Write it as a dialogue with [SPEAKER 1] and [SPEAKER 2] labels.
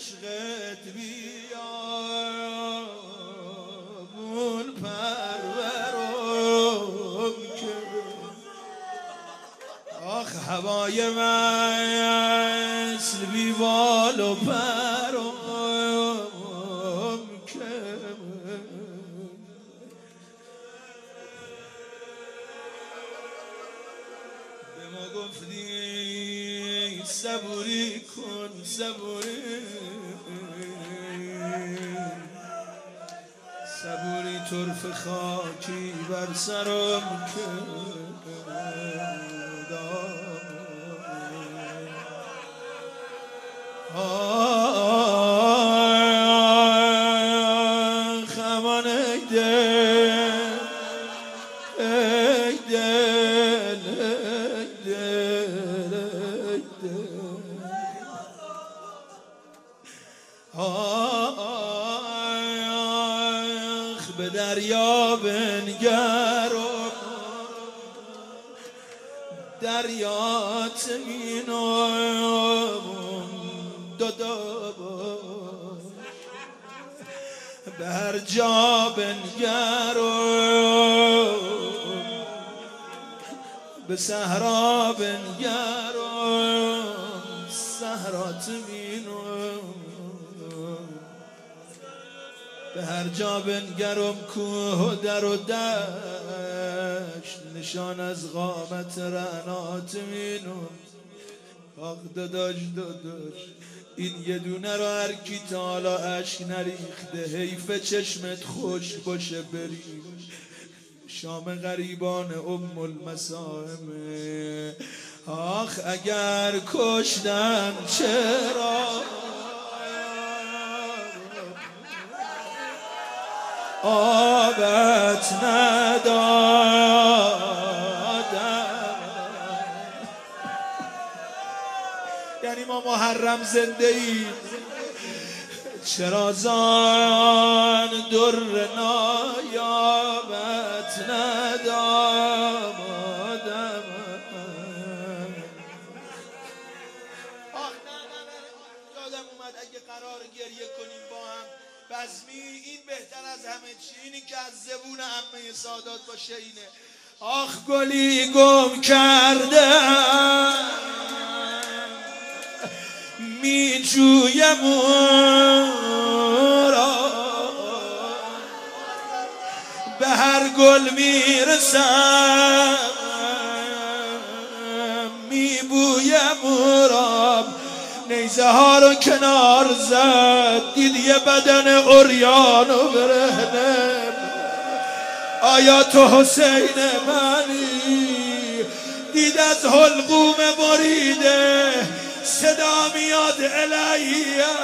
[SPEAKER 1] عشقت بیابون پرورم که آخ هوای وصل بیوال و پرم که به ما گفتی صبوری کن صبوری طرف خاکی بر سرم که خمان ای دل ای دل ای دل ای دل به دریا بنگرم دریات اینم به هر جا بنگرم به صحرا بنگرم صحرات مینم به هر جا بنگرم کوه و در و دشت نشان از قامت رعنات مینم آخ داداش این یه دونه رو هر کی تا حالا اشک نریخته حیف چشمت خوش باشه بری شام غریبان ام المسائمه آخ اگر کشتن چرا آبت ندادم یعنی ما محرم زنده ایم چرا زان در نایابت ندادم آخ نه یادم اومد اگه قرار گریه کنیم با هم بزمی این بهتر از همه چی اینی که از زبون عمه سادات باشه اینه آخ گلی گم کرده می جویم را به هر گل می رسم می بویم را نیزه ها رو کنار زد دید یه بدن عریان و برهنه آیا تو حسین منی دید از حلقوم بریده صدا میاد الهی